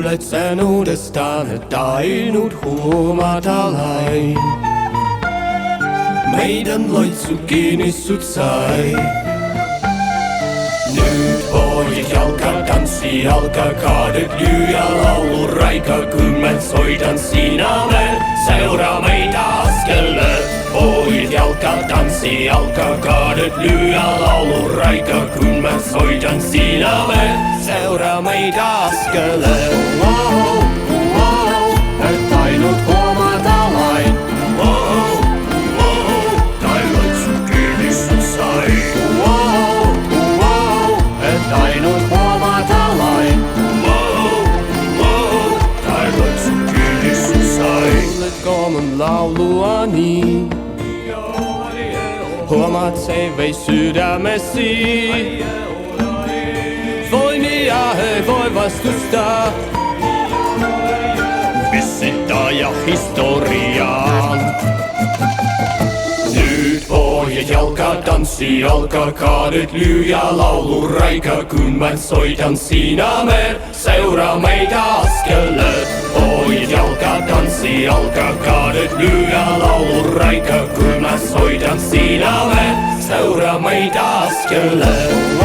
kuuled sõnudesta nüüd ainult huumadalain. Meid on loitsu kinnistud sai. Nüüd poolid jalga tantsi jalga kaaded lüüa laulu raika, kümmend soidan sina veel, seura meid askele. Poolid jalga tantsi jalga kaaded lüüa laulu raika, kümmend soidan sina veel, seura meid askele. Et ainult huumadalain. Tai loitsu kinnistud sai. Ainult huumadalain. Tai loitsu kinnistud sai. Kuulet komen lauluani. Huomaat se vei sydämesi. Voimia ei voi vastustaa. Pissittaa ja historiaan. Nyt pohjat jalka tanssi jalka kaadet lyyä laulu raika, kun mä soitan sinä mer, seuraa meitä askelet. Pohjat jalka tanssi jalka kaadet lyyä laulu raika, kun mä soitan sinä mer, seuraa meitä askelet.